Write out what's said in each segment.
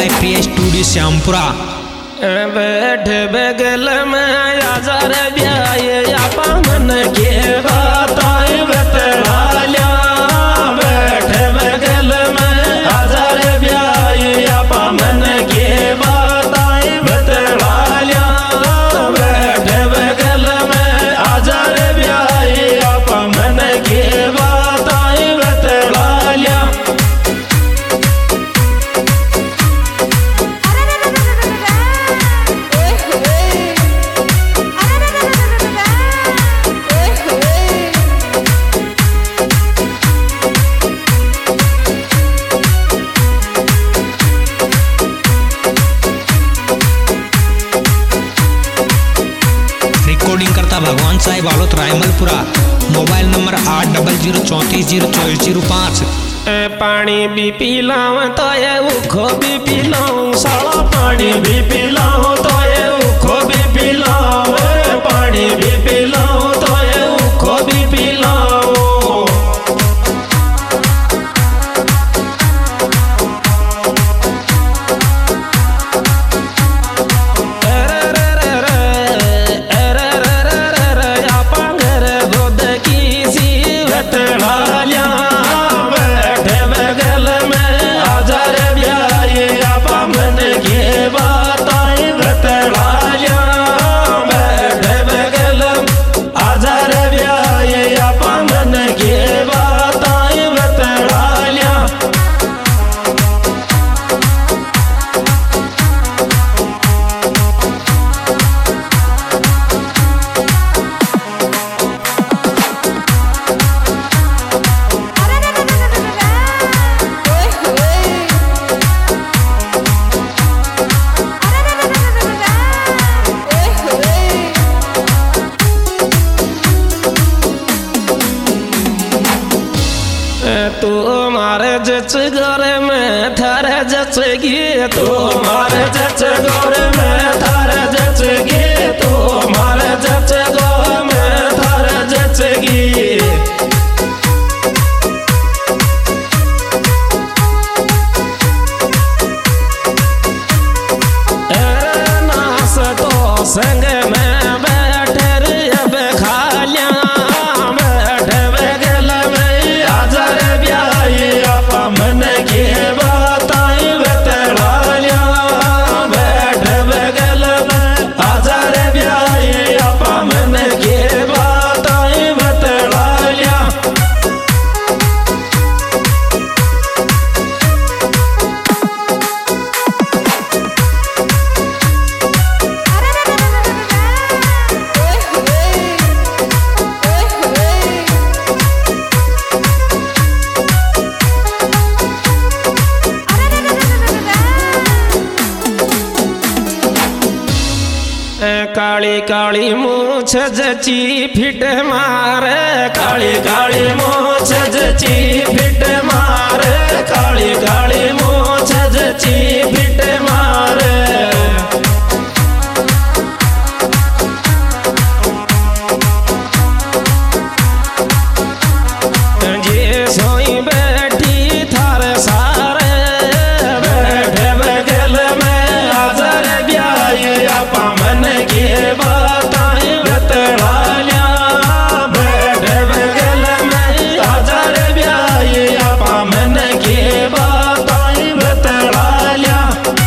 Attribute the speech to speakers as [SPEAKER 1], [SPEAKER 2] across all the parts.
[SPEAKER 1] Bye Priya studio Shyampura.
[SPEAKER 2] बैठ बगल में आजार ब्याए आपा मन के बताए बतलाल्या। बैठ बगल में आजार ब्याए आपा मन के बताए बतलाल्या। बैठ बगल में आजार ब्याए आपा मन के बताए बतलाल्या।
[SPEAKER 1] रिकॉर्डिंग करता भगवान साहिब आलोत रायमलपुरा। Mobile number 8034044005।
[SPEAKER 2] पानी भी पिलाऊं तो ये उखो भी पिलाऊं, साला पानी भी पिलाऊं तो ये उखो भी पिलाऊं। पानी भी पिलाऊं तो ये उखो भी पिलाऊं। तुम्हारे जच घर में थारे जचगी, तुम्हारे जच घर में थारे जचगी, तुम्हारे जच घर में थारे जचगी। नास तो संग में बैठे रे अब खालिया। बैठ बगल में आजार ब्याए आपा मन के बताए बतलाल्या। बैठ बगल में आजार ब्याए आपा मन के बताए बतलाल्या। काली काली मूछ जची फिट मारे, काली काली मूछ जची फिट मारे, काली काली मूछ जची फिट मारे। जे सोई बैठी थारे सारे, बैठ बगल में आजार ब्याए आपा मन के बताए बतलाल्या। बैठ बगल में आजार ब्याए आपा मन के बताए बतलाल्या।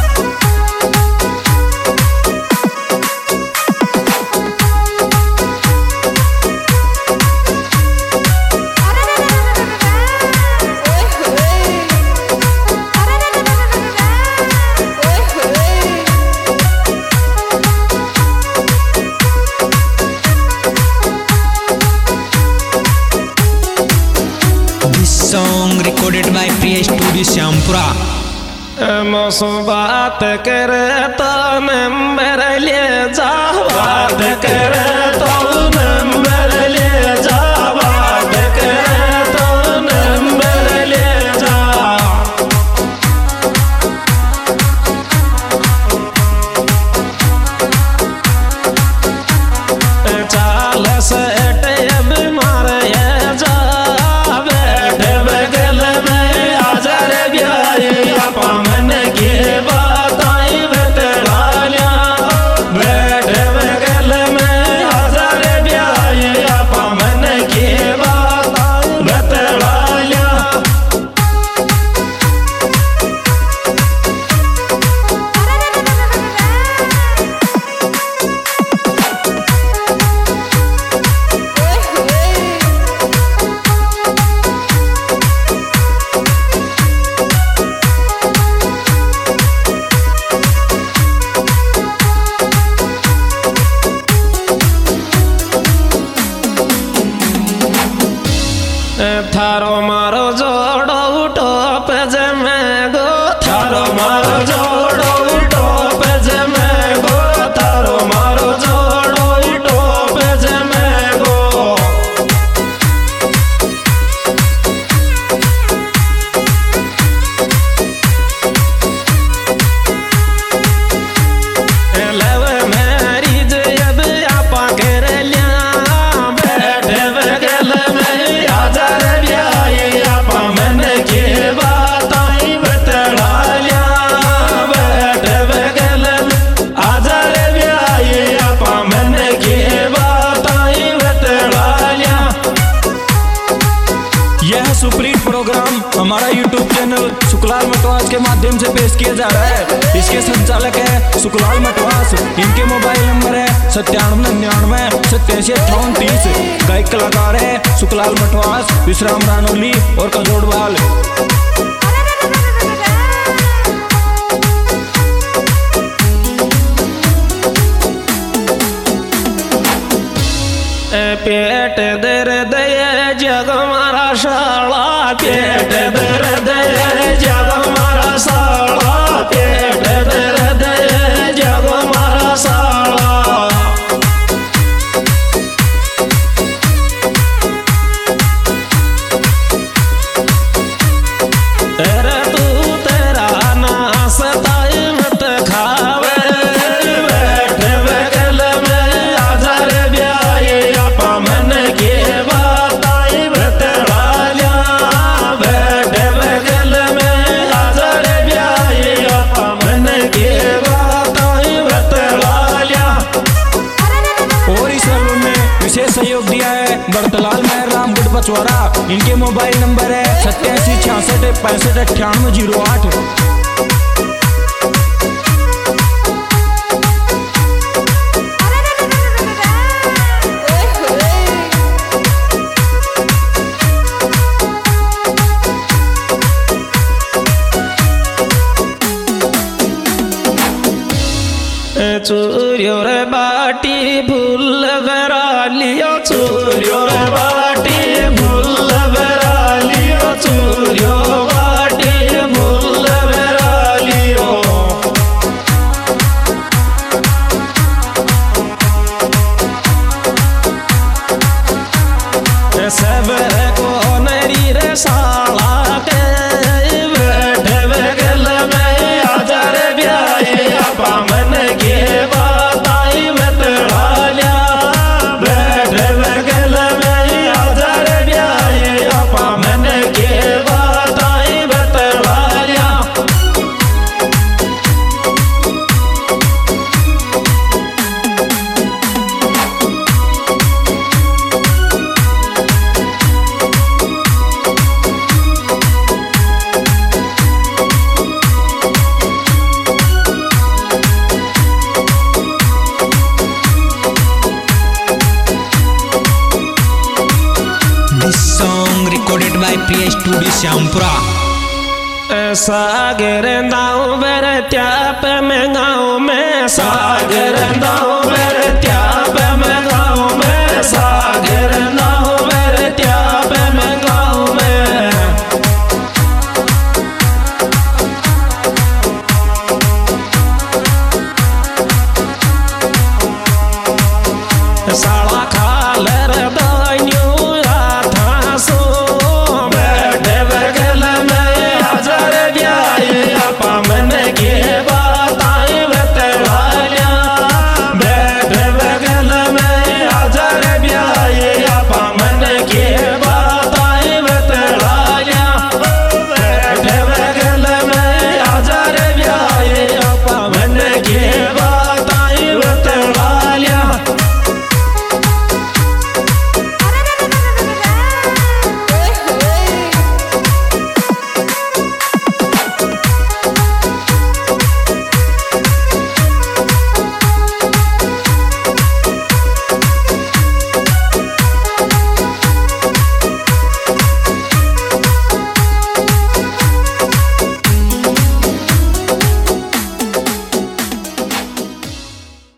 [SPEAKER 1] Song recorded by Priya studio Shyampura.
[SPEAKER 2] मौसम बात करे तो नंबर ले जा, बात करे तो नंबर ले जा, बात करे तो नंबर ले जा। चाल से अब मारे जा। बैठ बगल में आजार ब्याए आपा मन के बा
[SPEAKER 3] सुखलाल मटवास के माध्यम से पेश किया जा रहा है। इसके संचालक है सुखलाल मटवास। इनके मोबाइल नंबर है 9799875830। गायक कलाकार है सुखलाल मटवास, विश्राम रानोली और कजोड़वाल।
[SPEAKER 2] पेट दर्द जग मारा शाला, पेट दर्द जग मारा साला, पेट दर्द जग मारा साला। अरे तू तेरा नास ताई मत खावे, बैठ बगल में आजार ब्याए आपा मन के बताई बतलाया, बैठ बगल में आजार ब्याए आपा मन के बताई बतलाया।
[SPEAKER 3] और इस एल्बम में विशेष सहयोग दिया है बरतलाल मेहर राम गुड पचवारा। इनके मोबाइल नंबर है 8766659808।
[SPEAKER 2] चूरियो रे बाटी फूल बरा लियो, चूरियो रे बाटी फूल बरा लियो, चूरियो बाटी फूल बरा लियो। सब को नरी रे साला के बैठ बगल में आजार ब्याए आपा मन के बताई बतलाया, बैठ बगल में आजार ब्याए आपा मन के बताई बतलाया।
[SPEAKER 1] This song recorded by Priya Studio Syampura.
[SPEAKER 2] सागर दाऊ बर त्याप में गाँव